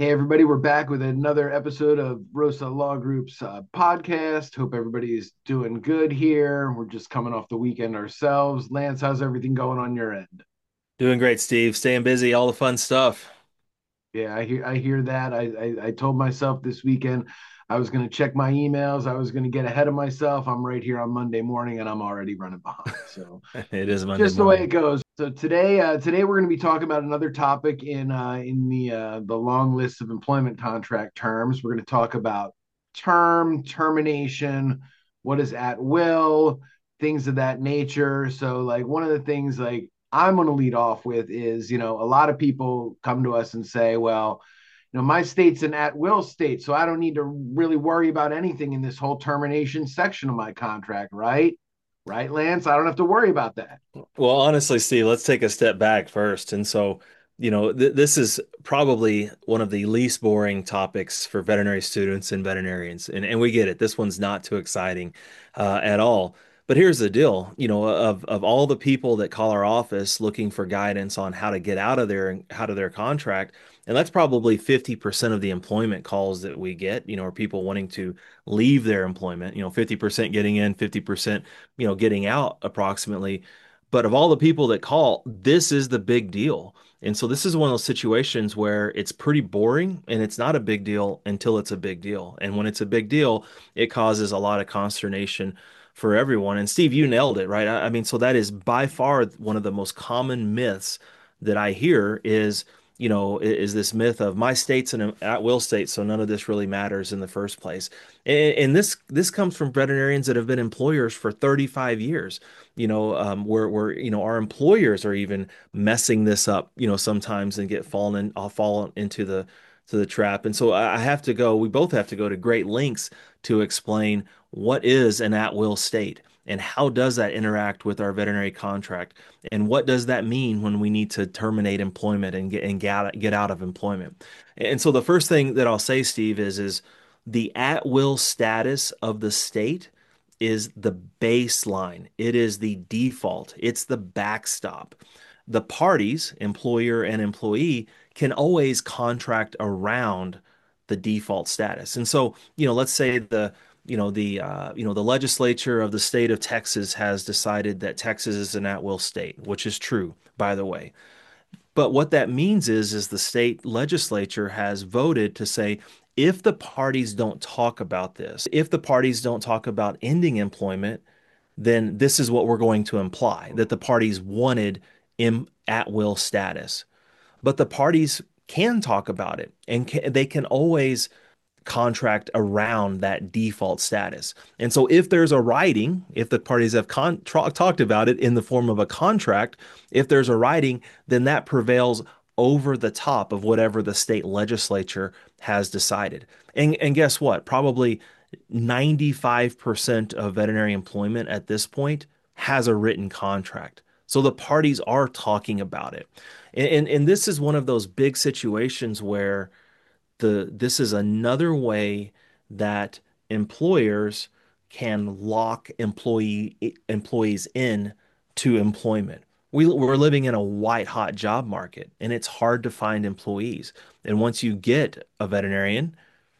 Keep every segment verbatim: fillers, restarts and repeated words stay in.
Hey, everybody, we're back with another episode of Rosa Law Group's uh, podcast. Hope everybody is doing good here. We're just coming off the weekend ourselves. Lance, how's everything going on your end? Doing great, Steve. Staying busy, all the fun stuff. Yeah, I hear I hear that. I I, I told myself this weekend I was going to check my emails. I was going to get ahead of myself. I'm right here on Monday morning, and I'm already running behind. So It is Monday just the way morning. it goes. So today, uh, today we're going to be talking about another topic in uh, in the uh, the long list of employment contract terms. We're going to talk about term, termination, what is at will, things of that nature. So, like one of the things like I'm going to lead off with is, you know, a lot of people come to us and say, well, you know, my state's an at will state, so I don't need to really worry about anything in this whole termination section of my contract, right? Right, Lance? I don't have to worry about that. Well, honestly, Steve, let's take a step back first. And so, you know, th this is probably one of the least boring topics for veterinary students and veterinarians. And, and we get it. This one's not too exciting uh, at all. But here's the deal, you know, of of all the people that call our office looking for guidance on how to get out of their out of their contract, and that's probably fifty percent of the employment calls that we get, you know, are people wanting to leave their employment, you know, fifty percent getting in, fifty percent, you know, getting out approximately. But of all the people that call, this is the big deal. And so this is one of those situations where it's pretty boring and it's not a big deal until it's a big deal. And when it's a big deal, it causes a lot of consternation for everyone. And Steve, you nailed it, right? I, I mean, so that is by far one of the most common myths that I hear is, you know, i- is this myth of my state's an at-will state, so none of this really matters in the first place. And, and this this comes from veterinarians that have been employers for thirty-five years, you know, um, where where you know our employers are even messing this up, you know, sometimes and get fallen I'll fall into the to the trap. And so I I have to go, we both have to go to great lengths to explain what is an at-will state and how does that interact with our veterinary contract and what does that mean when we need to terminate employment and get and get, get out of employment. And so the first thing that I'll say, Steve, is is the at-will status of the state is the baseline. It is the default. It's the backstop. The parties, employer and employee, can always contract around the default status. And so, you know, let's say the, you know, the, uh, you know, the legislature of the state of Texas has decided that Texas is an at-will state, which is true, by the way. But what that means is, is the state legislature has voted to say, if the parties don't talk about this, if the parties don't talk about ending employment, then this is what we're going to imply that the parties wanted in at will status. But the parties can talk about it and can, they can always contract around that default status. And so if there's a writing, if the parties have con tra- talked about it in the form of a contract, if there's a writing, then that prevails over the top of whatever the state legislature has decided. And and guess what? Probably ninety-five percent of veterinary employment at this point has a written contract. So the parties are talking about it. And, and, and this is one of those big situations where the this is another way that employers can lock employee employees in to employment. We, we're living in a white hot job market and it's hard to find employees. And once you get a veterinarian,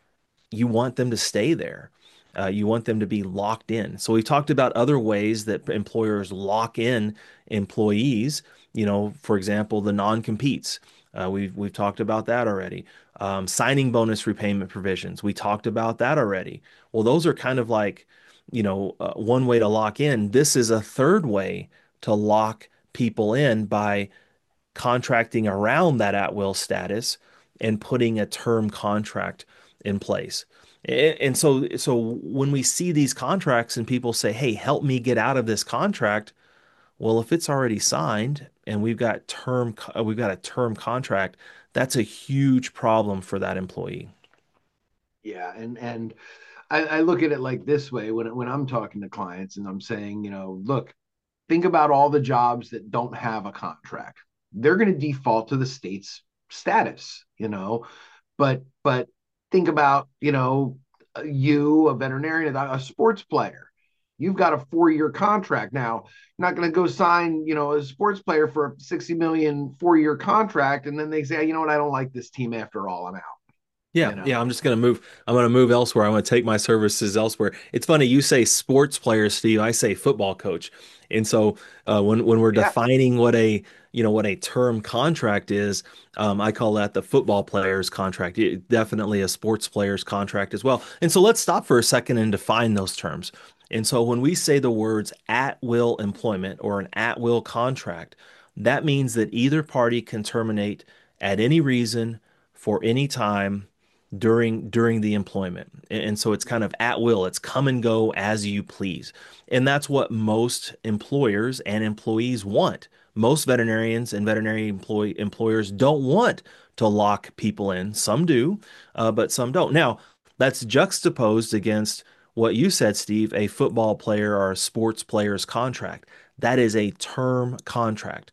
you want them to stay there. Uh, you want them to be locked in. So we talked about other ways that employers lock in employees. You know, for example, the non-competes. Uh, we've we've talked about that already. Um, signing bonus repayment provisions. We talked about that already. Well, those are kind of like, you know, uh, one way to lock in. This is a third way to lock people in by contracting around that at-will status and putting a term contract in place. And so, so when we see these contracts and people say, "Hey, help me get out of this contract," well, if it's already signed and we've got term, we've got a term contract, that's a huge problem for that employee. Yeah, and and I, I look at it like this way when when I'm talking to clients and I'm saying, you know, look, think about all the jobs that don't have a contract. They're going to default to the state's status, you know, but but think about, you know, you, a veterinarian, a sports player. You've got a four-year contract now. You're not going to go sign, you know, a sports player for a sixty million four-year contract, and then they say, you know what, I don't like this team after all. I'm out. Yeah, you know. yeah, I'm just gonna move. I'm gonna move elsewhere. I'm gonna take my services elsewhere. It's funny you say sports player, Steve. I say football coach. And so uh, when when we're Yeah. defining what a you know what a term contract is, um, I call that the football player's contract. It- definitely a sports player's contract as well. And so let's stop for a second and define those terms. And so when we say the words at will employment or an at will contract, that means that either party can terminate at any reason for any time during during the employment. And, and so it's kind of at will. It's come and go as you please. And that's what most employers and employees want. Most veterinarians and veterinary employee employers don't want to lock people in. Some do, uh, but some don't. Now, that's juxtaposed against what you said, Steve, a football player or a sports player's contract. That is a term contract.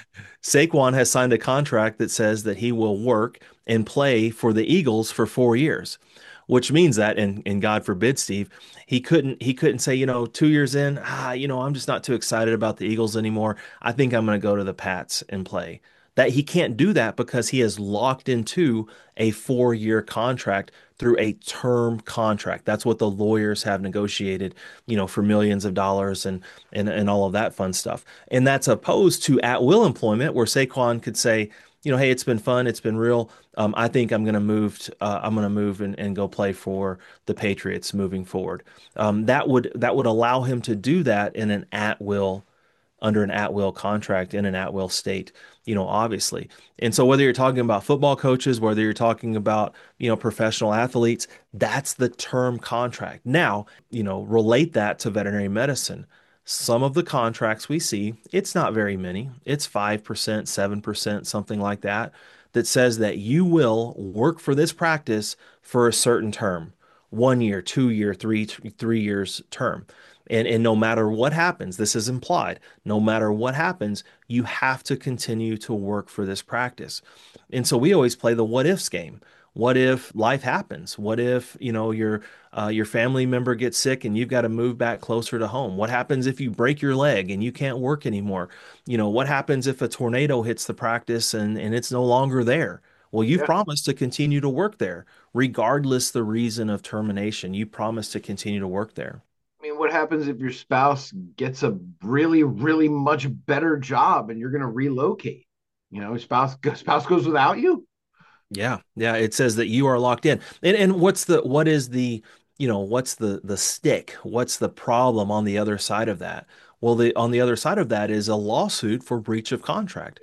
Saquon has signed a contract that says that he will work and play for the Eagles for four years, which means that, and, and God forbid, Steve, he couldn't he couldn't say, you know, two years in, ah, you know, I'm just not too excited about the Eagles anymore. I think I'm going to go to the Pats and play. That he can't do that because he is locked into a four-year contract through a term contract. That's what the lawyers have negotiated, you know, for millions of dollars and and and all of that fun stuff. And that's opposed to at will employment, where Saquon could say, you know, hey, it's been fun, it's been real. Um, I think I'm going to move. t- uh, I'm going to move and, and go play for the Patriots moving forward. Um, that would that would allow him to do that in an at will under an at-will contract in an at-will state, you know, obviously. And so whether you're talking about football coaches, whether you're talking about, you know, professional athletes, that's the term contract. Now, you know, relate that to veterinary medicine. Some of the contracts we see, it's not very many. It's five percent, seven percent, something like that, that says that you will work for this practice for a certain term, one year, two year, three, three years term. And, and no matter what happens, this is implied, no matter what happens, you have to continue to work for this practice. And so we always play the what ifs game. What if life happens? What if, you know, your uh, your family member gets sick and you've got to move back closer to home? What happens if you break your leg and you can't work anymore? You know, what happens if a tornado hits the practice and, and it's no longer there? Well, you've Yeah. promised to continue to work there, regardless the reason of termination. You promised to continue to work there. I mean, what happens if your spouse gets a really, really much better job and you're going to relocate? You know, spouse spouse goes without you. Yeah, yeah. It says that you are locked in. And and what's the what is the you know what's the the stick? What's the problem on the other side of that? Well, the on the other side of that is a lawsuit for breach of contract.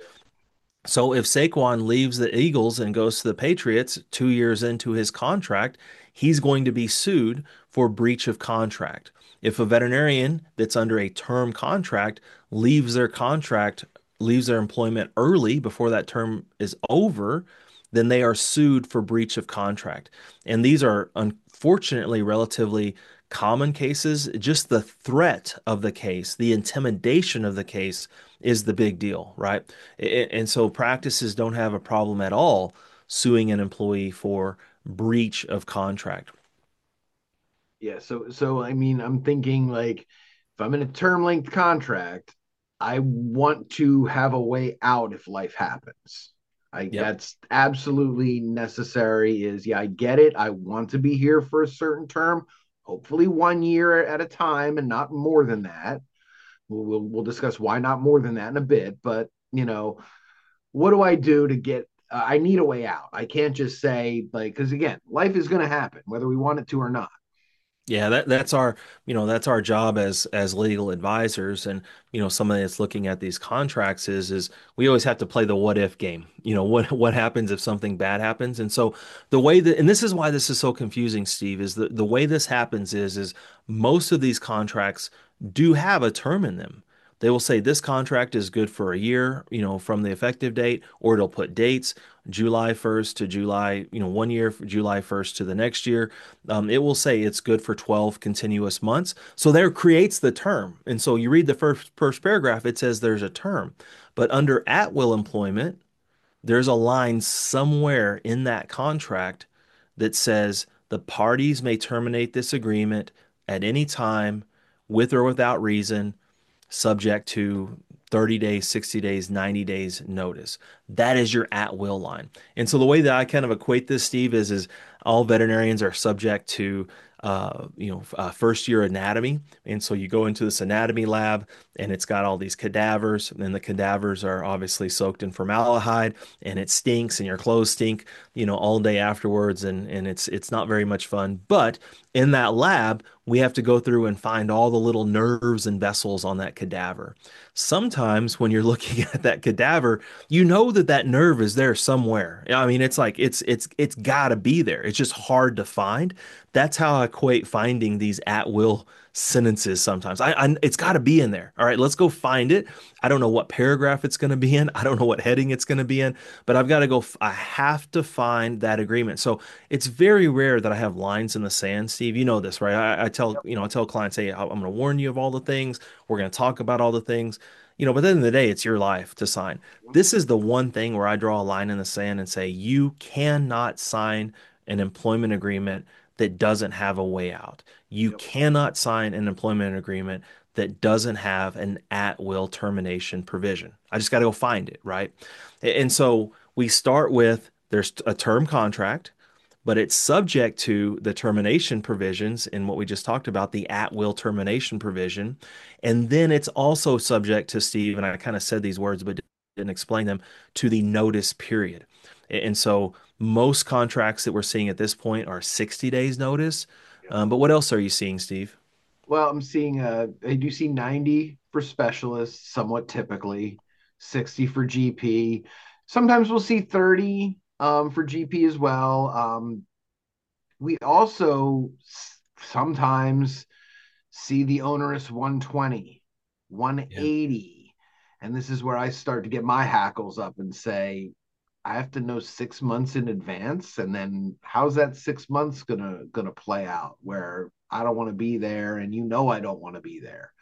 So if Saquon leaves the Eagles and goes to the Patriots two years into his contract, he's going to be sued for breach of contract. If a veterinarian that's under a term contract leaves their contract, leaves their employment early before that term is over, then they are sued for breach of contract. And these are unfortunately relatively common cases. Just the threat of the case, the intimidation of the case is the big deal, right? And so practices don't have a problem at all suing an employee for breach of contract. Yeah, so so I mean, I'm thinking like if I'm in a term length contract, I want to have a way out if life happens. I Yep. That's absolutely necessary is yeah, I get it. I want to be here for a certain term, hopefully one year at a time and not more than that. We'll we'll, we'll discuss why not more than that in a bit, but you know, what do I do to get uh, I need a way out. I can't just say like cuz again, life is going to happen whether we want it to or not. Yeah, that that's our, you know, that's our job as as legal advisors and, you know, somebody that's looking at these contracts is is we always have to play the what if game. You know, what what happens if something bad happens? And so the way that and this is why this is so confusing, Steve, is the the way this happens is is most of these contracts do have a term in them. They will say this contract is good for a year, you know, from the effective date, or it'll put dates, July first to July, you know, one year, July first to the next year. Um, it will say it's good for twelve continuous months. So there creates the term. And so you read the first, first paragraph, it says there's a term. But under at will employment, there's a line somewhere in that contract that says the parties may terminate this agreement at any time with or without reason, subject to thirty days, sixty days, ninety days notice. That is your at will line. And so the way that I kind of equate this, Steve, is is all veterinarians are subject to uh, you know, uh, first year anatomy. And so you go into this anatomy lab and it's got all these cadavers, and the cadavers are obviously soaked in formaldehyde and it stinks and your clothes stink, you know, all day afterwards. And, and it's, it's not very much fun. But in that lab, we have to go through and find all the little nerves and vessels on that cadaver. Sometimes when you're looking at that cadaver, you know that that nerve is there somewhere. I mean, it's like it's it's it's got to be there. It's just hard to find. That's how I equate finding these at will sentences sometimes. I, I it's got to be in there. All right, let's go find it. I don't know what paragraph it's going to be in. I don't know what heading it's going to be in, but I've got to go. I have to find that agreement. So it's very rare that I have lines in the sand, Steve. You know this, right? I, I tell Yep. you know I tell clients, hey, I'm going to warn you of all the things. We're going to talk about all the things. You know, but at the end of the day, it's your life to sign. Yep. This is the one thing where I draw a line in the sand and say, you cannot sign an employment agreement that doesn't have a way out. You Yep. cannot sign an employment agreement that doesn't have an at-will termination provision. I just got to go find it, right? And so we start with there's a term contract, but it's subject to the termination provisions in what we just talked about, the at-will termination provision. And then it's also subject to, Steve, and I kind of said these words, but didn't explain them, to the notice period. And so most contracts that we're seeing at this point are sixty days notice. Yep. Um, but what else are you seeing, Steve? Well, I'm seeing uh I do see ninety for specialists, somewhat typically, sixty for G P. Sometimes we'll see thirty um for G P as well. Um we also sometimes see the onerous one twenty, Yeah. one eighty. And this is where I start to get my hackles up and say, I have to know six months in advance. And then how's that six months gonna gonna play out where I don't want to be there and you know I don't want to be there.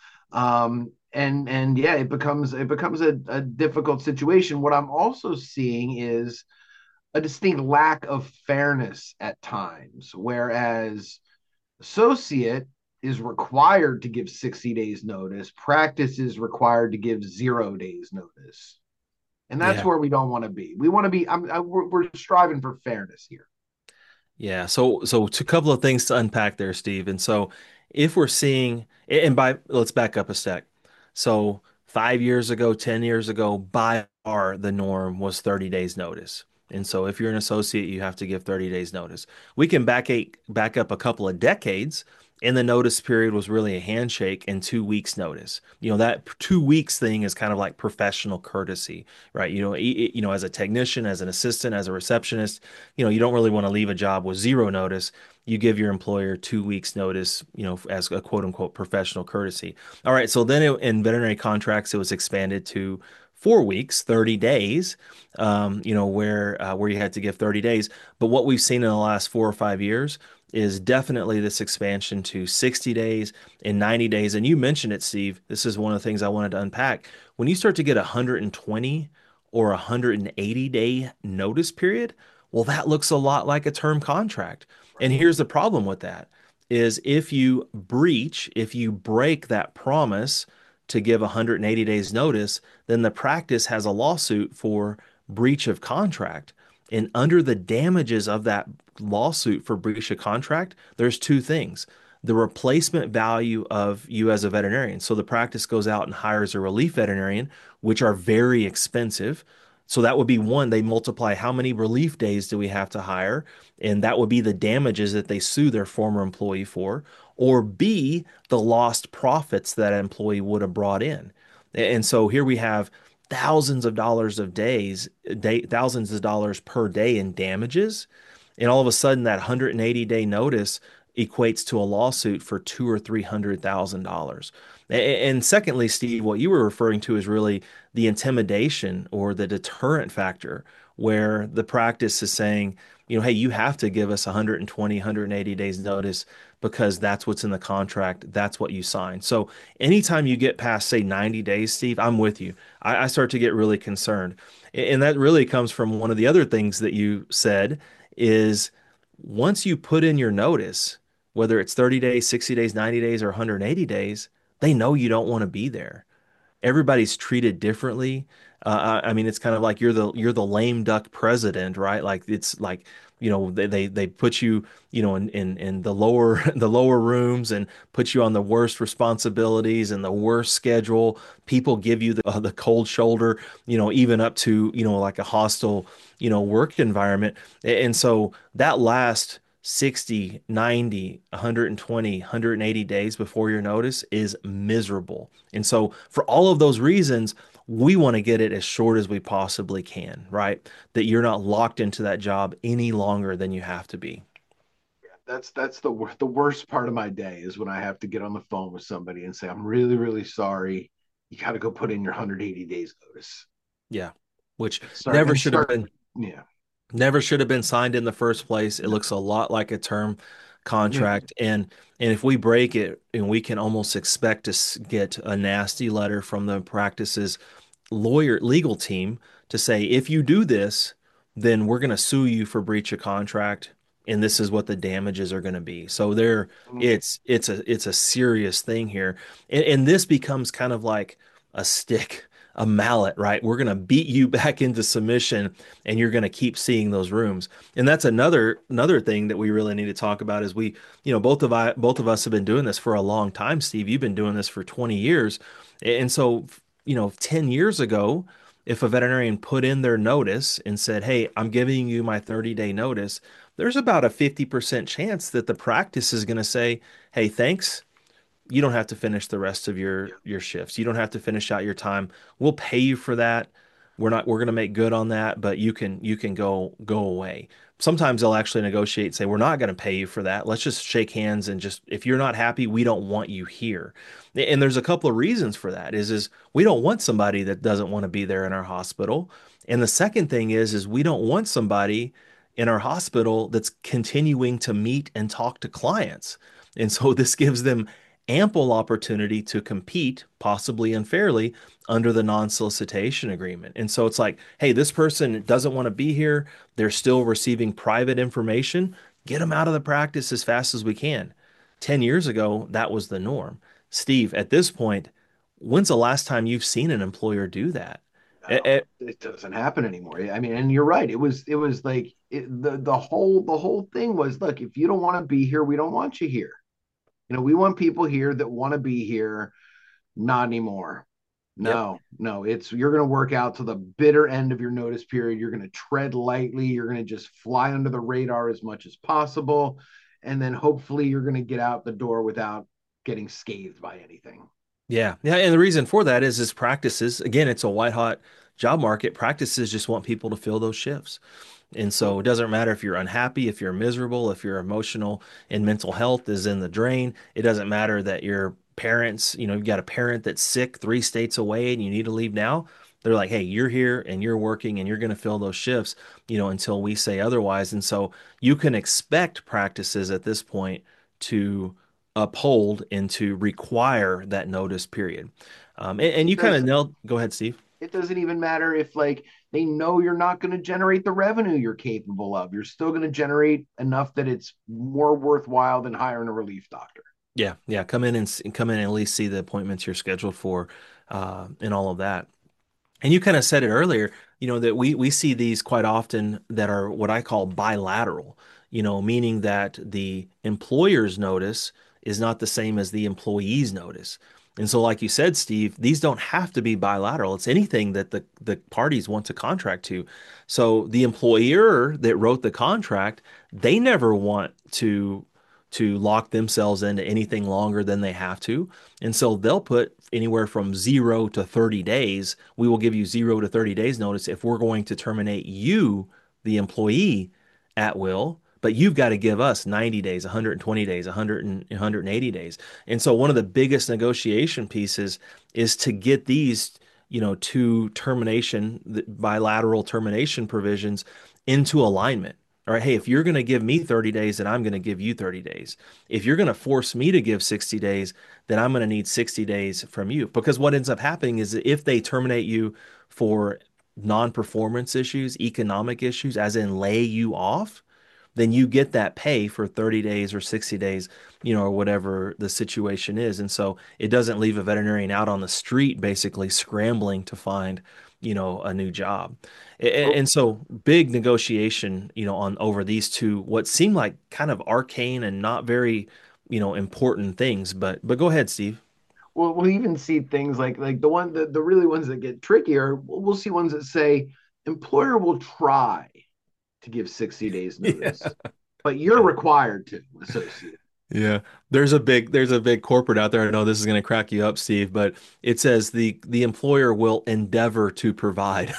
Um and and yeah, it becomes it becomes a, a difficult situation. What I'm also seeing is a distinct lack of fairness at times, whereas associate is required to give sixty days notice, practice is required to give zero days notice. And that's Yeah. where we don't want to be. We want to be, I'm, I, we're, we're striving for fairness here. Yeah, so so a couple of things to unpack there, Steve. And so if we're seeing, and by let's back up a sec. So five years ago, ten years ago, by far the norm was thirty days notice. And so if you're an associate, you have to give thirty days notice. We can back eight, back up a couple of decades, and the notice period was really a handshake and two weeks notice. You know, that two weeks thing is kind of like professional courtesy, right? You know, e- you know, as a technician, as an assistant, as a receptionist, you know, you don't really want to leave a job with zero notice. You give your employer two weeks notice, you know, as a quote unquote professional courtesy. All right. So then it, in veterinary contracts, it was expanded to four weeks, thirty days, um, you know, where, uh, where you had to give thirty days. But what we've seen in the last four or five years is definitely this expansion to sixty days and ninety days. And you mentioned it, Steve. This is one of the things I wanted to unpack. When you start to get one hundred twenty or one hundred eighty day notice period, well, that looks a lot like a term contract. And Right. here's the problem with that is if you breach, if you break that promise to give one hundred eighty days notice, then the practice has a lawsuit for breach of contract. And under the damages of that lawsuit for breach of contract, there's two things. The replacement value of you as a veterinarian. So the practice goes out and hires a relief veterinarian, which are very expensive. So that would be one, they multiply how many relief days do we have to hire? And that would be the damages that they sue their former employee for. Or B, the lost profits that employee would have brought in. And so here we have thousands of dollars of days, day, thousands of dollars per day in damages. And all of a sudden, that one hundred eighty day notice equates to a lawsuit for two or three hundred thousand dollars. And secondly, Steve, what you were referring to is really the intimidation or the deterrent factor, where the practice is saying, you know, hey, you have to give us one hundred twenty, one hundred eighty days notice because that's what's in the contract. That's what you signed. So anytime you get past, say, ninety days, Steve, I'm with you. I, I start to get really concerned. And that really comes from one of the other things that you said is once you put in your notice, whether it's thirty days, sixty days, ninety days, or one hundred eighty days, they know you don't want to be there. everybody's treated differently. Uh, I I mean, it's kind of like you're the you're the lame duck president, right? Like it's like, you know, they they, they put you, you know, in, in in the lower the lower rooms and put you on the worst responsibilities and the worst schedule. People give you the uh, the cold shoulder, you know, even up to, you know, like a hostile, you know, work environment. And so that last sixty, ninety, one hundred twenty, one hundred eighty days before your notice is miserable. And so for all of those reasons, we want to get it as short as we possibly can, right? That you're not locked into that job any longer than you have to be. That's that's the wor- the worst part of my day is when I have to get on the phone with somebody and say, I'm really, really sorry. You got to go put in your one hundred eighty days notice. Yeah. Which And start never and should have start. been Yeah. never should have been signed in the first place. It No. looks a lot like a term Yeah. contract, and and if we break it, and we can almost expect to s- get a nasty letter from the practices lawyer legal team to say, if you do this, then we're going to sue you for breach of contract, and this is what the damages are going to be. So there, it's it's a it's a serious thing here, and, and this becomes kind of like a stick, a mallet, right? We're going to beat you back into submission, and you're going to keep seeing those rooms. And that's another another thing that we really need to talk about is we, you know, both of I both of us have been doing this for a long time. Steve, you've been doing this for twenty years, and so, you know, ten years ago, if a veterinarian put in their notice and said, "Hey, I'm giving you my thirty day notice," there's about a fifty percent chance that the practice is going to say, "Hey, thanks. You don't have to finish the rest of your your shifts. You don't have to finish out your time. We'll pay you for that. We're not we're going to make good on that, but you can you can go go away." Sometimes they'll actually negotiate and say, "We're not going to pay you for that. Let's just shake hands and just if you're not happy, we don't want you here." And there's a couple of reasons for that. Is is we don't want somebody that doesn't want to be there in our hospital. And the second thing is is we don't want somebody in our hospital that's continuing to meet and talk to clients. And so this gives them ample opportunity to compete, possibly unfairly, under the non-solicitation agreement. And so it's like, hey, this person doesn't want to be here. They're still receiving private information. Get them out of the practice as fast as we can. ten years ago, that was the norm. Steve, at this point, when's the last time you've seen an employer do that? Eh, No, eh, it doesn't happen anymore. I mean, and you're right. It was it was like it, the the whole the whole thing was, look, if you don't want to be here, we don't want you here. You know, we want people here that want to be here. Not anymore. Yep. No, no, it's you're going to work out to the bitter end of your notice period. You're going to tread lightly. You're going to just fly under the radar as much as possible. And then hopefully you're going to get out the door without getting scathed by anything. Yeah. Yeah. And the reason for that is is practices. Again, it's a white hot job market. Practices just want people to fill those shifts. And so it doesn't matter if you're unhappy, if you're miserable, if your emotional and mental health is in the drain. It doesn't matter that your parents, you know, you've got a parent that's sick three states away and you need to leave now. They're like, hey, you're here and you're working and you're going to fill those shifts, you know, until we say otherwise. And so you can expect practices at this point to uphold and to require that notice period. Um, and, and It you kind of does nailed, go ahead, Steve. it doesn't even matter if like they know you're not going to generate the revenue you're capable of. You're still going to generate enough that it's more worthwhile than hiring a relief doctor. Yeah, yeah. Come in and, s- come in and at least see the appointments you're scheduled for, uh, and all of that. And you kind of said it earlier, you know, that we we see these quite often that are what I call bilateral, you know, meaning that the employer's notice is not the same as the employee's notice. And so, like you said, Steve, these don't have to be bilateral. It's anything that the, the parties want to contract to. So the employer that wrote the contract, they never want to to lock themselves into anything longer than they have to. And so they'll put anywhere from zero to thirty days. We will give you zero to thirty days notice if we're going to terminate you, the employee, at will. But you've got to give us ninety days, one hundred twenty days, one hundred and one hundred eighty days. And so one of the biggest negotiation pieces is to get these, you know, two termination, bilateral termination provisions into alignment. All right, hey, if you're going to give me thirty days, then I'm going to give you thirty days. If you're going to force me to give sixty days, then I'm going to need sixty days from you. Because what ends up happening is that if they terminate you for non-performance issues, economic issues, as in lay you off, then you get that pay for thirty days or sixty days, you know, or whatever the situation is. And so it doesn't leave a veterinarian out on the street basically scrambling to find, you know, a new job. A- And so big negotiation, you know, on over these two what seem like kind of arcane and not very, you know, important things. But but go ahead, Steve. We'll, we'll even see things like like the one the, the really ones that get trickier. We'll see ones that say employer will try to give sixty days Yeah. notice, but you're required to associate. Yeah. There's a big there's a big corporate out there. I know this is going to crack you up, Steve, but it says the the employer will endeavor to provide.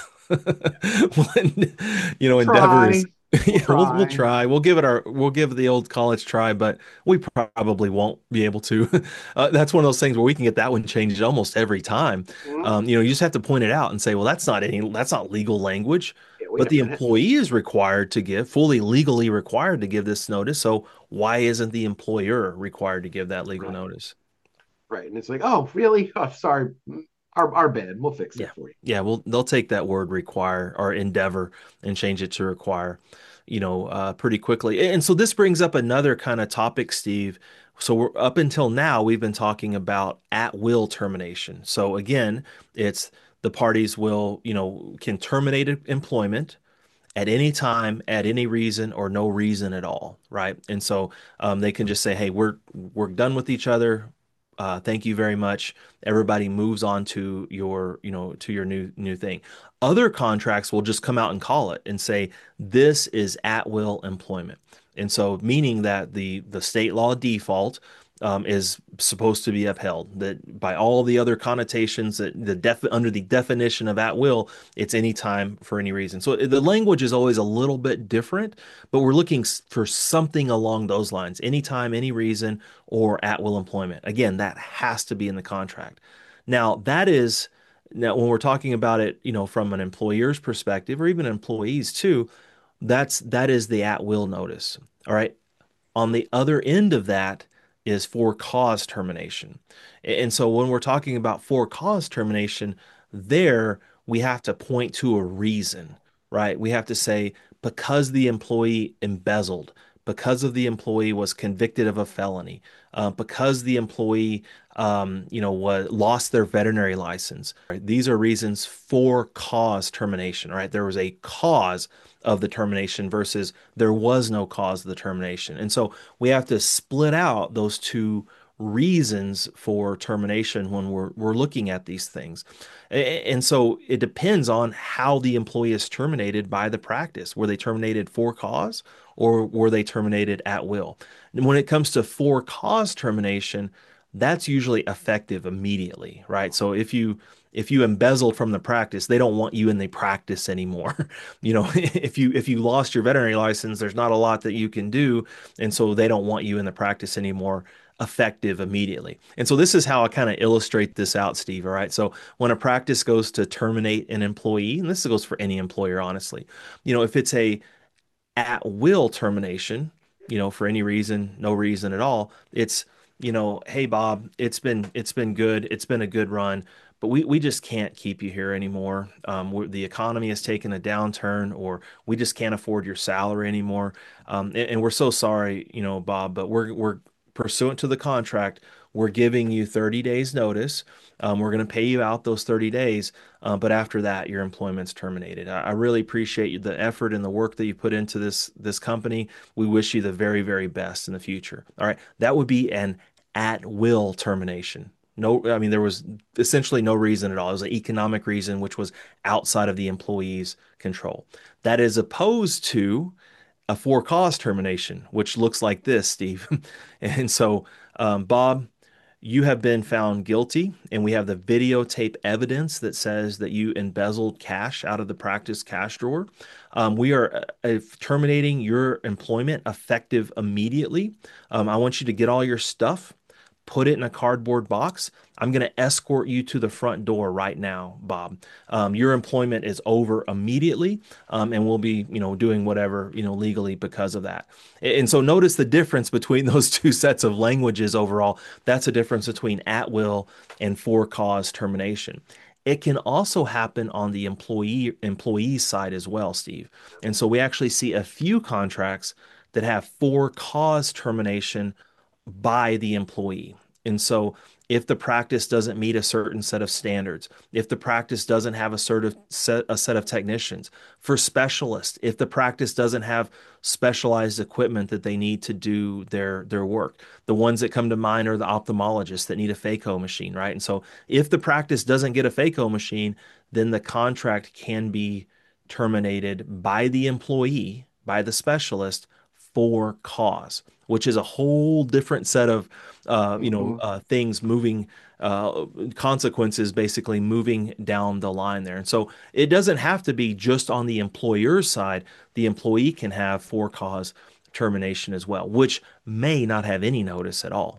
When, you know, endeavor Try, is we'll yeah, we'll we'll try. try. We'll give it our we'll give the old college try, but we probably won't be able to. Uh, that's one of those things where we can get that one changed almost every time. Mm, Um, you know, you just have to point it out and say, well, that's not any that's not legal language. yeah, wait But a the minute. employee is required to give, fully legally required to give this notice. So why isn't the employer required to give that legal Right, notice? right. And it's like, oh, really? Oh, sorry. Mm, Our, our bad. We'll fix it Yeah. for you. Yeah, well, they'll take that word require or endeavor and change it to require, you know, uh, pretty quickly. And so this brings up another kind of topic, Steve. So we're up until now, we've been talking about at will termination. So again, it's the parties will, you know, can terminate employment at any time, at any reason, or no reason at all, right? And so um, they can just say, "Hey, we're we're done with each other. Uh, thank you very much." Everybody moves on to your, you know, to your new new thing. Other contracts will just come out and call it and say, "This is at will employment." And so, meaning that the the state law default um, is supposed to be upheld. That by all the other connotations that the def under the definition of at will, it's any time for any reason. So the language is always a little bit different, but we're looking for something along those lines, anytime, any reason, or at will employment. Again, that has to be in the contract. Now, that is now when we're talking about it, you know, from an employer's perspective or even employees too, that's that is the at will notice. All right. On the other end of that is for cause termination. And so when we're talking about for cause termination, there we have to point to a reason, right? We have to say because the employee embezzled, because of the employee was convicted of a felony, uh, because the employee, um, you know, was lost their veterinary license. Right? These are reasons for cause termination, right? There was a cause of the termination versus there was no cause of the termination. And so we have to split out those two reasons for termination when we're we're looking at these things. And so it depends on how the employee is terminated by the practice. Were they terminated for cause or were they terminated at will? And when it comes to for cause termination, that's usually effective immediately, right? So if you if you embezzled from the practice, they don't want you in the practice anymore. You know, if you if you lost your veterinary license, there's not a lot that you can do, and so they don't want you in the practice anymore effective immediately. And so this is how I kind of illustrate this out, Steve. All right. So when a practice goes to terminate an employee, and this goes for any employer, honestly, you know, if it's a at will termination, you know, for any reason, no reason at all. It's, you know, hey Bob, it's been it's been good. It's been a good run, but we we just can't keep you here anymore. Um, we're, the economy has taken a downturn, or we just can't afford your salary anymore. Um, and, and we're so sorry, you know, Bob, but we're we're pursuant to the contract, we're giving you thirty days notice. Um, we're going to pay you out those thirty days, uh, but after that, your employment's terminated. I, I really appreciate the effort and the work that you put into this this company. We wish you the very, very best in the future. All right, that would be an at will termination. No, I mean there was essentially no reason at all. It was an economic reason, which was outside of the employee's control. That is opposed to a for cause termination, which looks like this, Steve. And so, um, Bob, you have been found guilty, and we have the videotape evidence that says that you embezzled cash out of the practice cash drawer. Um, we are uh, uh, terminating your employment effective immediately. Um, I want you to get all your stuff, put it in a cardboard box. I'm going to escort you to the front door right now, Bob. Um, your employment is over immediately, um, and we'll be, you know, doing whatever, you know, legally because of that. And so notice the difference between those two sets of languages overall. That's a difference between at will and for cause termination. It can also happen on the employee employee side as well, Steve. And so we actually see a few contracts that have for cause termination by the employee. And so if the practice doesn't meet a certain set of standards, if the practice doesn't have a sort of set, a set of technicians for specialists, if the practice doesn't have specialized equipment that they need to do their their work, the ones that come to mind are the ophthalmologists that need a phaco machine, right? And so if the practice doesn't get a phaco machine, then the contract can be terminated by the employee, by the specialist for cause, which is a whole different set of uh, you know Mhm. uh, things moving uh, consequences basically moving down the line there. And so it doesn't have to be just on the employer's side. The employee can have for cause termination as well, which may not have any notice at all.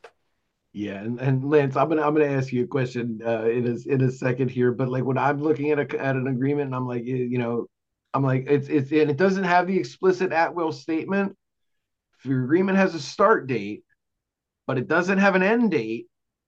Yeah, and, and Lance, I'm gonna I'm gonna ask you a question uh, in a in a second here, but like when I'm looking at a at an agreement, and I'm like, you you know, I'm like, it's it's and it doesn't have the explicit at will statement. If your agreement has a start date, but it doesn't have an end date,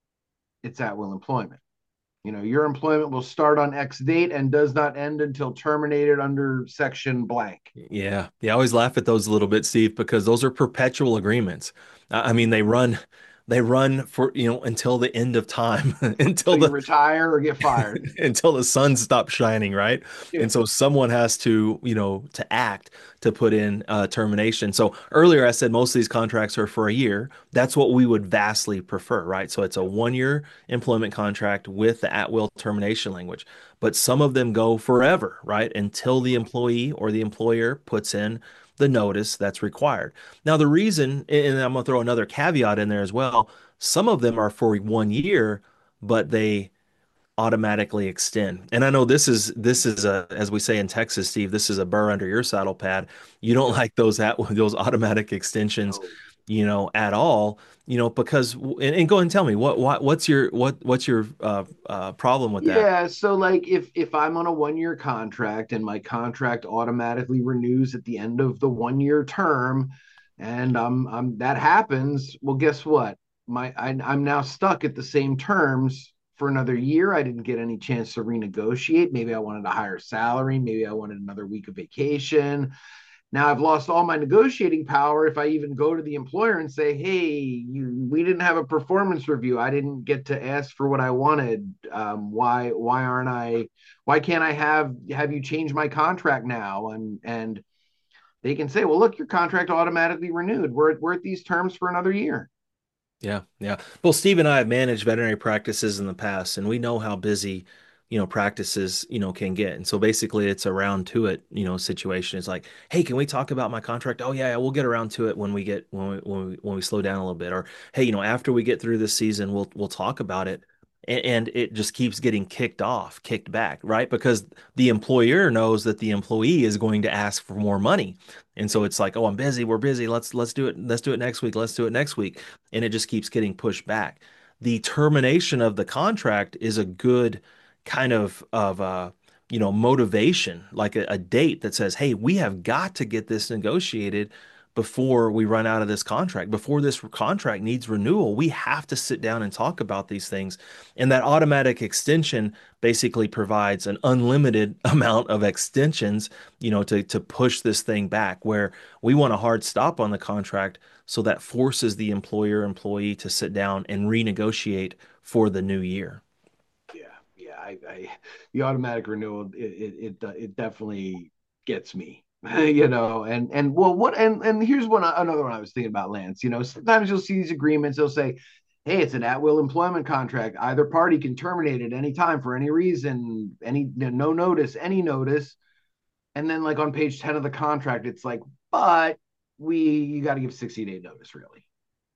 it's at will employment. You know, your employment will start on X date and does not end until terminated under section blank. Yeah, yeah, I always laugh at those a little bit, Steve, because those are perpetual agreements. I I mean, they Mhm. run, they run for, you know, until the end of time, until So you the retire or get fired. until the sun stops shining, right? Yeah. And so someone has to, you know, to act to put in uh, termination. So earlier I said most of these contracts are for a year. That's what we would vastly prefer, right? So it's a one-year employment contract with the at-will termination language. But some of them go forever, right? Until the employee or the employer puts in the notice that's required. Now, the reason, and I'm going to throw another caveat in there as well, some of them are for one year, but they automatically extend. And I know this is this is a, as we say in Texas, Steve, this is a burr under your saddle pad. You don't Yep. like those at those automatic extensions, No. you know, at all, you know, because and, and go ahead and tell me what what what's your what what's your uh, uh, problem with that? Yeah, so like if if I'm on a one year contract and my contract automatically renews at the end of the one year term, and um um that happens, well, guess what? My I, I'm now stuck at the same terms for another year. I didn't get any chance to renegotiate. Maybe I wanted a higher salary. Maybe I wanted another week of vacation. Now I've lost all my negotiating power if I even go to the employer and say, "Hey, you, we didn't have a performance review. I didn't get to ask for what I wanted. Um, why why aren't I? Why can't I have have you change my contract now?" And and they can say, "Well, look, your contract automatically renewed. We're we're at these terms for another year." Yeah, yeah. Well, Steve and I have managed veterinary practices in the past, and we know how busy, you know, practices, you know, can get. And so basically it's a round to it, you know, situation. It's like, hey, can we talk about my contract? Oh yeah, yeah, we'll get around to it when we get when we when we when we slow down a little bit. Or hey, you know, after we get through this season, we'll we'll talk about it. And, and it just keeps getting kicked off, kicked back, right? Because the employer knows that the employee is going to ask for more money. And so it's like, oh, I'm busy, we're busy. Let's let's do it. Let's do it next week. Let's do it next week, and it just keeps getting pushed back. The termination of the contract is a good kind of of uh, you know motivation, like a, a date that says, "Hey, we have got to get this negotiated before we run out of this contract. Before this contract needs renewal, we have to sit down and talk about these things." And that automatic extension basically provides an unlimited amount of extensions, you know, to to push this thing back. Where we want a hard stop on the contract, so that forces the employer employee to sit down and renegotiate for the new year. Yeah, yeah. I, I the automatic renewal it it it, it definitely gets me. You know, and and well, what and and here's one another one I was thinking about, Lance. You know, sometimes you'll see these agreements. They'll say, "Hey, it's an at-will employment contract. Either party can terminate at any time for any reason, any no notice, any notice." And then, like on page ten of the contract, it's like, "But we you got to give sixty day notice, really."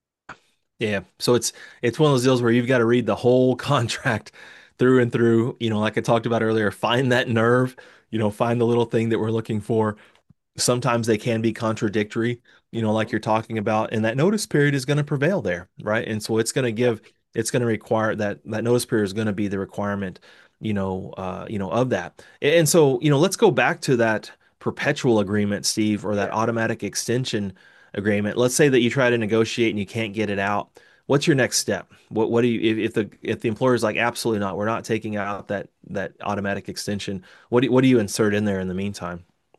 Yeah. So it's it's one of those deals where you've got to read the whole contract through and through, you know, like I talked about earlier, find that nerve, you know, find the little thing that we're looking for. Sometimes they can be contradictory, you know, like you're talking about, and that notice period is going to prevail there, right? And so it's going to Yeah, give, it's going to require that that notice period is going to be the requirement, you know, uh, you know, of that. And so, you know, let's go back to that perpetual agreement, Steve, or that yeah. automatic extension agreement. Let's say that you try to negotiate and you can't get it out. What's your next step? What what do you if, if the if the employer is like absolutely not, we're not taking out that that automatic extension. What do what do you insert in there in the meantime?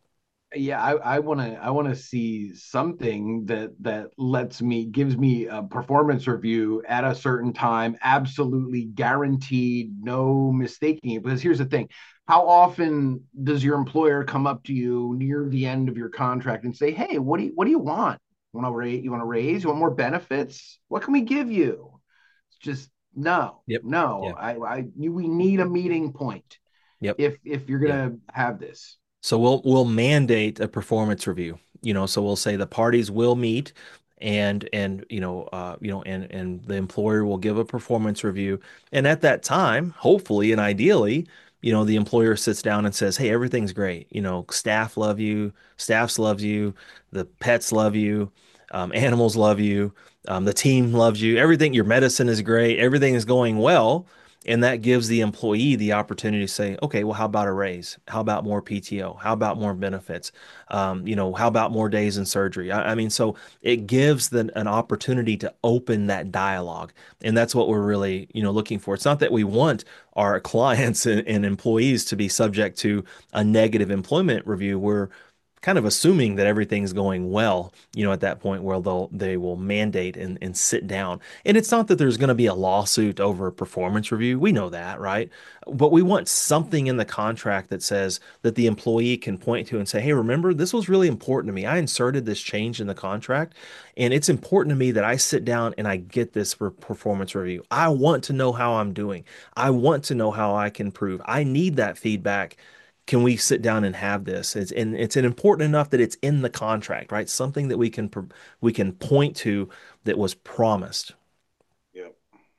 Yeah, I, I want to I want to see something that that lets me gives me a performance review at a certain time, absolutely guaranteed, no mistaking it. Because here's the thing, how often does your employer come up to you near the end of your contract and say, "Hey, what do you what do you want? Want to raise? You want to raise? You want more benefits? What can we give you?" It's just no, Yep. no. Yeah. I I we need a meeting point Yep. if if you're Yeah. gonna have this. So we'll we'll mandate a performance review. You know, so we'll say the parties will meet and and you know uh you know and and the employer will give a performance review. And at that time, hopefully and ideally, you know, the employer sits down and says, "Hey, everything's great. You know, staff love you, staffs loves you, the pets love you, um, animals love you, um, the team loves you, everything, your medicine is great, everything is going well." And that gives the employee the opportunity to say, okay, well, how about a raise? How about more P T O? How about more benefits? Um, you know, how about more days in surgery? I, I mean, so it gives them an opportunity to open that dialogue. And that's what we're really, you know, looking for. It's not that we want our clients and, and employees to be subject to a negative employment review. We're kind of assuming that everything's going well, you know, at that point where they'll they will mandate and, and sit down. And it's not that there's going to be a lawsuit over a performance review. We know that, right? But we want something in the contract that says that the employee can point to and say, hey, remember, this was really important to me. I inserted this change in the contract, and it's important to me that I sit down and I get this for performance review. I want to know how I'm doing. I want to know how I can improve. I need that feedback. Can we sit down and have this? It's and it's an important enough that it's in the contract, right? Something that we can we can point to that was promised. Yep.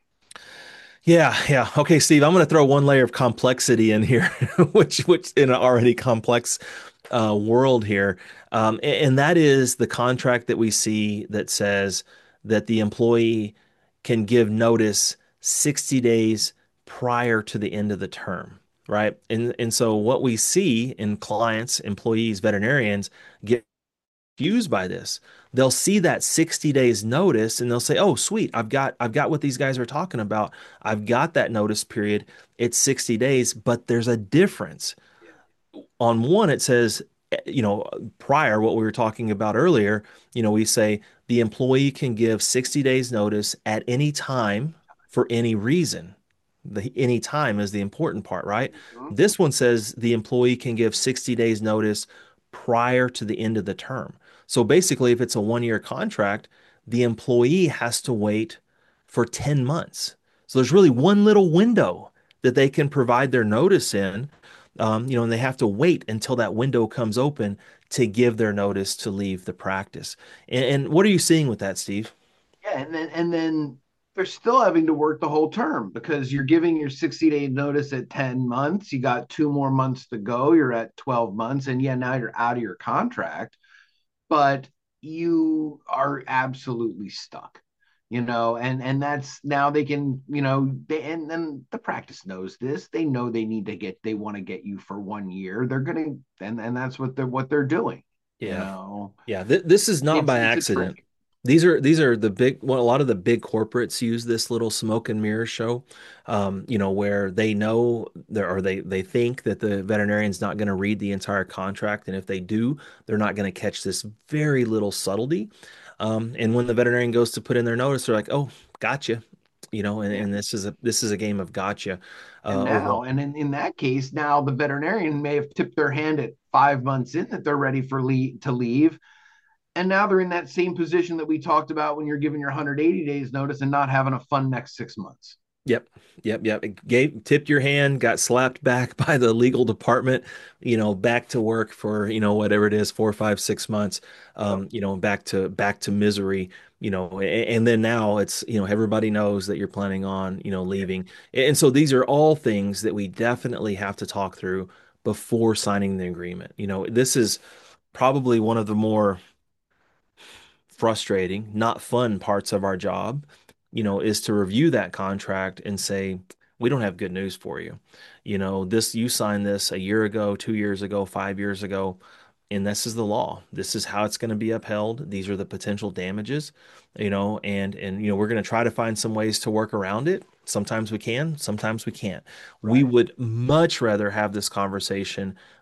Yeah, yeah. Okay, Steve, I'm going to throw one layer of complexity in here, which which in an already complex uh, world here, um, a- and that is the contract that we see that says that the employee can give notice sixty days prior to the end of the term, right? And and so what we see in clients, employees, veterinarians get confused by this. They'll see that sixty days notice and they'll say, "Oh, sweet. I've got I've got what these guys are talking about. I've got that notice period. It's sixty days, but there's a difference." Yeah. On one, it says, eh, you know, prior what we were talking about earlier, you know, we say the employee can give sixty days notice at any time for any reason. The any time is the important part, right? Mhm. This one says the employee can give sixty days notice prior to the end of the term. So basically, if it's a one year contract, the employee has to wait for ten months. So there's really one little window that they can provide their notice in, um, you know, and they have to wait until that window comes open to give their notice to leave the practice. And, and what are you seeing with that, Steve? Yeah, and then and then they're still having to work the whole term because you're giving your sixty day notice at ten months. You got two more months to go. You're at twelve months. And yeah, now you're out of your contract, but you are absolutely stuck. You know, and and that's now they can, you know, they and then the practice knows this. They know they need to get they want to get you for one year. They're gonna and and that's what they're what they're doing, you Yeah. know. Yeah, th this is not It's by it's a accident. trick. These are these are the big well, a lot of the big corporates use this little smoke and mirror show, um, you know, where they know there or they they think that the veterinarian's not going to read the entire contract, and if they do, they're not going to catch this very little subtlety. Um, and when the veterinarian goes to put in their notice, they're like, "Oh, gotcha," you know, and, Yeah. and this is a this is a game of gotcha And uh, now, overall. and in, in that case, now the veterinarian may have tipped their hand at five months in that they're ready for le- to leave. And now they're in that same position that we talked about when you're giving your one hundred eighty days notice and not having a fun next six months. Yep. Yep. Yep. It gave tipped your hand, got slapped back by the legal department, you know, back to work for, you know, whatever it is, four, five, six months, Yep. um, you know, back to back to misery, you know, and, and then now it's, you know, everybody knows that you're planning on, you know, Yeah. leaving. And so these are all things that we definitely have to talk through before signing the agreement. You know, this is probably one of the more frustrating, not fun parts of our job, you know, is to review that contract and say, we don't have good news for you. You know, this, you signed this a year ago, two years ago, five years ago, and this is the law. This is how it's going to be upheld. These are the potential damages, you know, and, and, you know, we're going to try to find some ways to work around it. Sometimes we can, sometimes we can't. We Right. would much rather have this conversation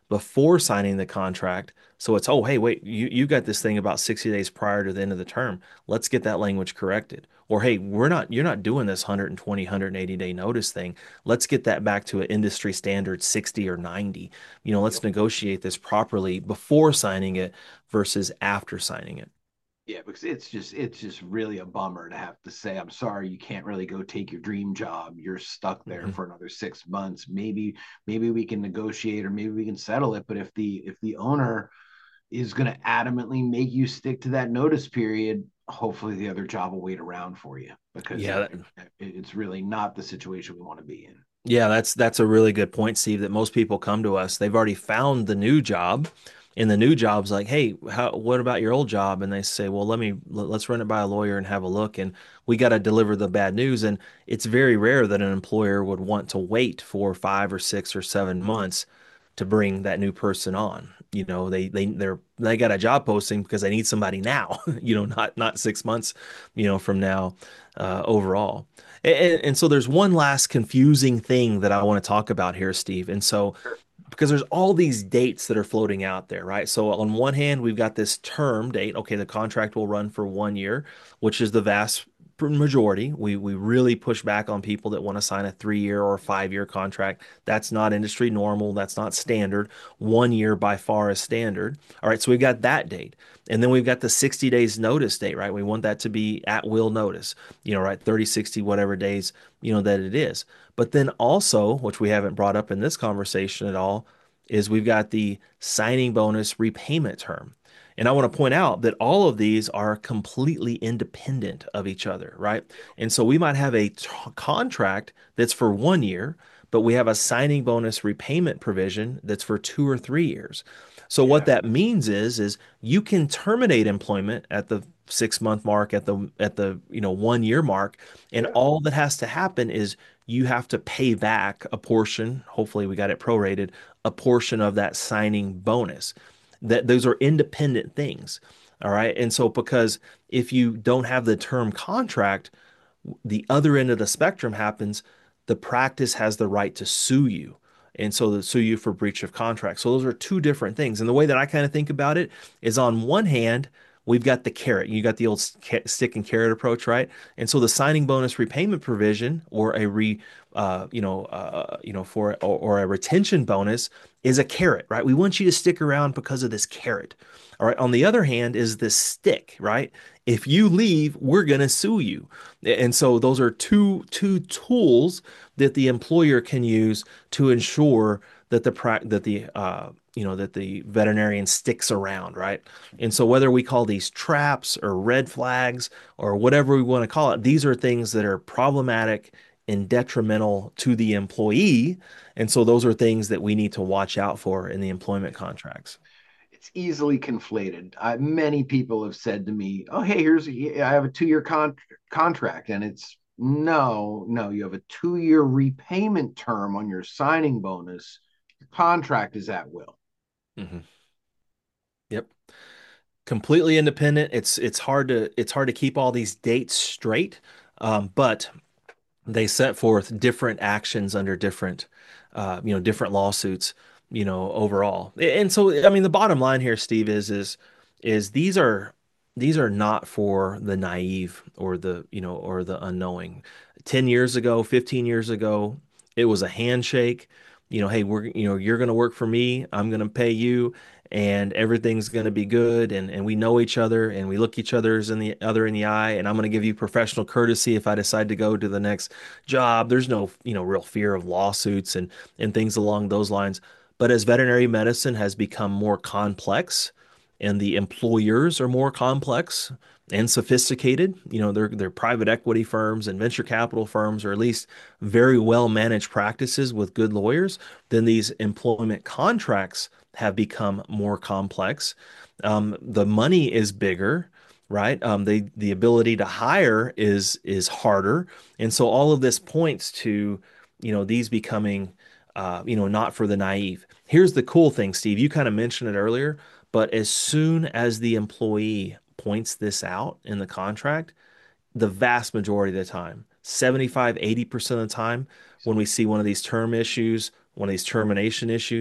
before signing the contract. So it's, oh, hey, wait, you, you got this thing about sixty days prior to the end of the term. Let's get that language corrected. Or, hey, we're not, you're not doing this one hundred twenty, one hundred eighty day notice thing. Let's get that back to an industry standard sixty or ninety. You know, let's Yep. negotiate this properly before signing it versus after signing it. Yeah, because it's just it's just really a bummer to have to say, I'm sorry, you can't really go take your dream job. You're stuck there Mhm. for another six months. Maybe maybe we can negotiate or maybe we can settle it. But if the if the owner is going to adamantly make you stick to that notice period, hopefully the other job will wait around for you because Yeah, uh, it's really not the situation we want to be in. Yeah, that's that's a really good point, Steve, that most people come to us. They've already found the new job, and the new job's like, "Hey, how, what about your old job?" And they say, "Well, let me let- let's run it by a lawyer and have a look." And we got to deliver the bad news, and it's very rare that an employer would want to wait for five or six or seven months to bring that new person on. You know, they they they're they got a job posting because they need somebody now, you know, not not six months, you know, from now uh, overall. And, and so there's one last confusing thing that I want to talk about here, Steve. And so Sure. because there's all these dates that are floating out there, right? So on one hand, we've got this term date. Okay, the contract will run for one year, which is the vast majority. We we really push back on people that want to sign a three year or five year contract. That's not industry normal. That's not standard. One year by far is standard. All right, so we've got that date. And then we've got the sixty days notice date, right? We want that to be at will notice, you know, right? thirty, sixty, whatever days, you know, that it is. But then also, which we haven't brought up in this conversation at all, is we've got the signing bonus repayment term. And I want to point out that all of these are completely independent of each other, right? And so we might have a t- contract that's for one year, but we have a signing bonus repayment provision that's for two or three years. So what Yeah. that means is is you can terminate employment at the six month mark, at the at the you know one year mark, and Yeah. all that has to happen is you have to pay back a portion. Hopefully, we got it prorated, a portion of that signing bonus. That those are independent things. All right. And so, because if you don't have the term contract, the other end of the spectrum happens, the practice has the right to sue you. And so they sue you for breach of contract. So those are two different things. And the way that I kind of think about it is on one hand, we've got the carrot. You got the old stick and carrot approach, right? And so the signing bonus repayment provision or a re, uh, you know, uh, you know, for or, or a retention bonus is a carrot, right? We want you to stick around because of this carrot. All right. On the other hand, is this stick, right? If you leave, we're going to sue you. And so those are two two tools that the employer can use to ensure that the pra- that the uh, you know that the veterinarian sticks around, right? And so whether we call these traps or red flags or whatever we want to call it, these are things that are problematic and detrimental to the employee. And so those are things that we need to watch out for in the employment contracts. It's easily conflated. I, many people have said to me, "Oh, hey, here's a, I have a two-year con- contract," and it's no, no. You have a two-year repayment term on your signing bonus. Your contract is at will. Mhm. Yep. Completely independent. It's it's hard to it's hard to keep all these dates straight, um, but they set forth different actions under different, uh, you know, different lawsuits, you know, overall. And so, I mean, the bottom line here, Steve, is is is these are these are not for the naive or the, you know, or the unknowing. ten years ago, fifteen years ago, it was a handshake. You know, hey, we're, you know, you're going to work for me, I'm going to pay you, and everything's going to be good, and and we know each other, and we look each other's in the other in the eye, and I'm going to give you professional courtesy if I decide to go to the next job. There's no, you know, real fear of lawsuits and and things along those lines. But as veterinary medicine has become more complex and the employers are more complex and sophisticated, you know, they're they're private equity firms and venture capital firms, or at least very well managed practices with good lawyers, then these employment contracts have become more complex. Um, the money is bigger, right? Um, they the ability to hire is is harder, and so all of this points to, you know, these becoming, uh, you know, not for the naive. Here's the cool thing, Steve. You kind of mentioned it earlier, but as soon as the employee points this out in the contract, the vast majority of the time, seventy-five, eighty percent of the time, when we see one of these term issues, one of these termination issues,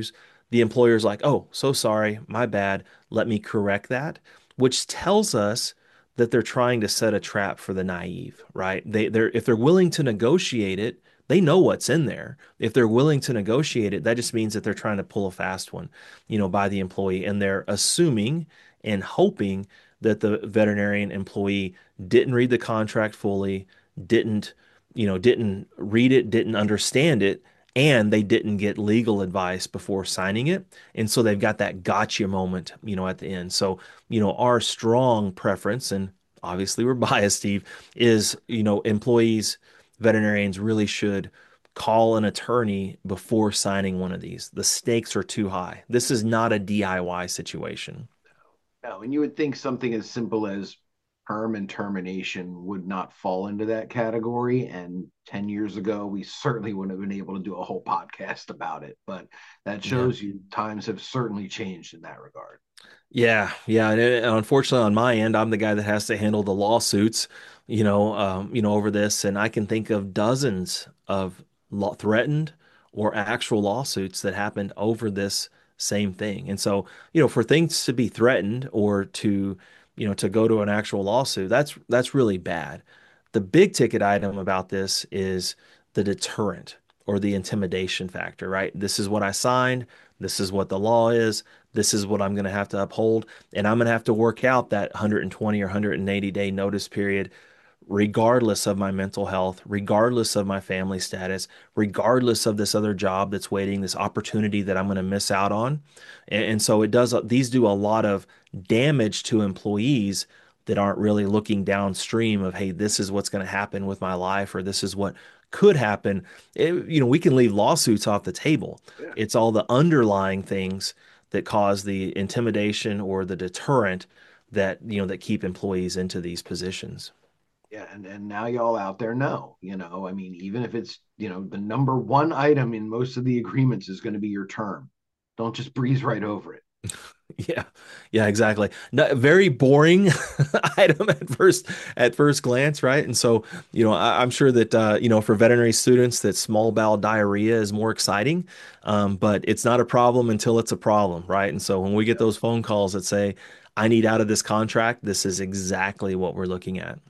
the employer's like, oh, so sorry, my bad. Let me correct that, which tells us that they're trying to set a trap for the naive, right? They they're if they're willing to negotiate it, they know what's in there. If they're willing to negotiate it, that just means that they're trying to pull a fast one, you know, by the employee, and they're assuming and hoping that the veterinarian employee didn't read the contract fully, didn't, you know, didn't read it, didn't understand it, and they didn't get legal advice before signing it. And so they've got that gotcha moment, you know, at the end. So, you know, our strong preference, and obviously we're biased, Steve, is, you know, employees, veterinarians really should call an attorney before signing one of these. The stakes are too high. This is not a D I Y situation. No, and you would think something as simple as term and termination would not fall into that category. And ten years ago, we certainly wouldn't have been able to do a whole podcast about it. But that Yeah. shows you times have certainly changed in that regard. Yeah, yeah, and, and unfortunately on my end, I'm the guy that has to handle the lawsuits, you know, um, you know, over this, and I can think of dozens of law threatened or actual lawsuits that happened over this same thing. And so, you know, for things to be threatened or to, you know, to go to an actual lawsuit, that's that's really bad. The big ticket item about this is the deterrent or the intimidation factor, right? This is what I signed. This is what the law is. This is what I'm going to have to uphold. And I'm going to have to work out that one hundred twenty or one hundred eighty day notice period, regardless of my mental health, regardless of my family status, regardless of this other job that's waiting, this opportunity that I'm going to miss out on. And, and so it does, these do a lot of damage to employees that aren't really looking downstream of, hey, this is what's going to happen with my life, or this is what could happen. It, you know, we can leave lawsuits off the table. Yeah. It's all the underlying things that cause the intimidation or the deterrent that, you know, that keep employees into these positions. Yeah, and and now y'all out there know, you know, I mean, even if it's, you know, the number one item in most of the agreements is going to be your term. Don't just breeze right over it. Yeah, yeah, exactly. No, very boring item at first at first glance, right? And so, you know, I, I'm sure that uh, you know, for veterinary students, that small bowel diarrhea is more exciting, um, but it's not a problem until it's a problem, right? And so when we get Yeah. those phone calls that say, "I need out of this contract," this is exactly what we're looking at.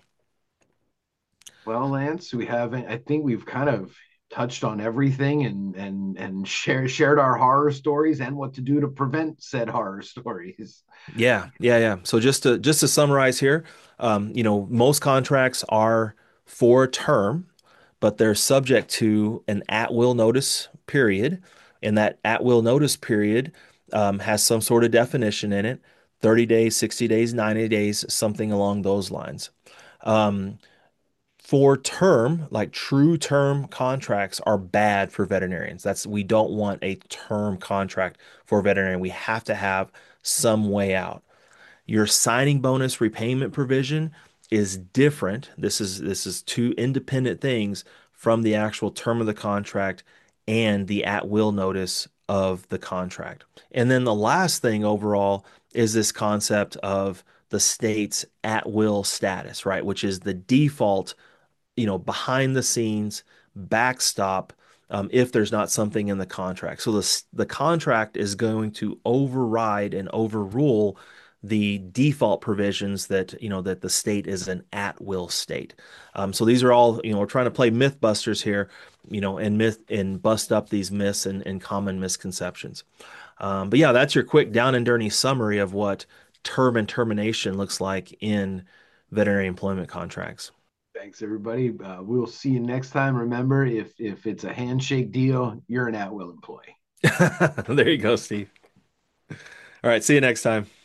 Well, Lance, we haven't, I think we've kind of touched on everything and and and share, shared our horror stories and what to do to prevent said horror stories. Yeah, yeah, yeah. So just to just to summarize here, um, you know, most contracts are for term, but they're subject to an at-will notice period, and that at-will notice period um, has some sort of definition in it: thirty days, sixty days, ninety days, something along those lines. Um, for term, like true term contracts are bad for veterinarians. That's we don't want a term contract for a veterinarian. We have to have some way out. Your signing bonus repayment provision is different. This is this is two independent things from the actual term of the contract and the at-will notice of the contract. And then the last thing overall is this concept of the state's at-will status, right? Which is the default, you know, behind the scenes backstop um, if there's not something in the contract. So the the contract is going to override and overrule the default provisions that, you know, that the state is an at-will state. Um, so these are all, you know, we're trying to play Mythbusters here, you know, and myth and bust up these myths and, and common misconceptions. Um, but yeah, that's your quick down and dirty summary of what term and termination looks like in veterinary employment contracts. Thanks, everybody. Uh, we'll see you next time. Remember, if if it's a handshake deal, you're an at will employee. There you go, Steve. All right, see you next time.